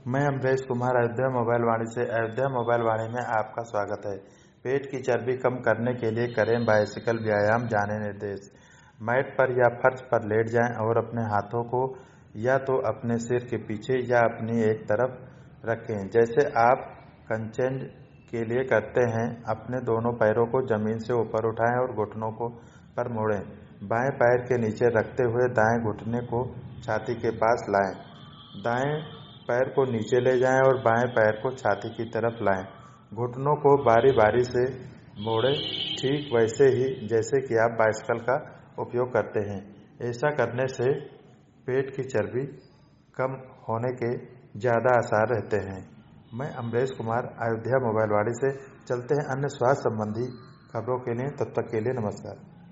मैं अमरेश कुमार अयोध्या मोबाइल वाणी से अयोध्या मोबाइल वाणी में आपका स्वागत है। पेट की चर्बी कम करने के लिए करें बाइसिकल व्यायाम। जाने निर्देश। मैट पर या फर्श पर लेट जाएं और अपने हाथों को या तो अपने सिर के पीछे या अपनी एक तरफ रखें, जैसे आप कंचेन के लिए करते हैं। अपने दोनों पैरों को जमीन से ऊपर उठाएं और घुटनों को पर मोड़ें। बाएं पैर के नीचे रखते हुए दाएं घुटने को छाती के पास लाएं। दाएं पैर को नीचे ले जाएं और बाएं पैर को छाती की तरफ लाएं। घुटनों को बारी बारी से मोड़ें, ठीक वैसे ही जैसे कि आप बाइसिकल का उपयोग करते हैं। ऐसा करने से पेट की चर्बी कम होने के ज़्यादा आसार रहते हैं। मैं अमरेश कुमार अयोध्या मोबाइल वाणी से। चलते हैं अन्य स्वास्थ्य संबंधी खबरों के लिए। तब तक के लिए नमस्कार।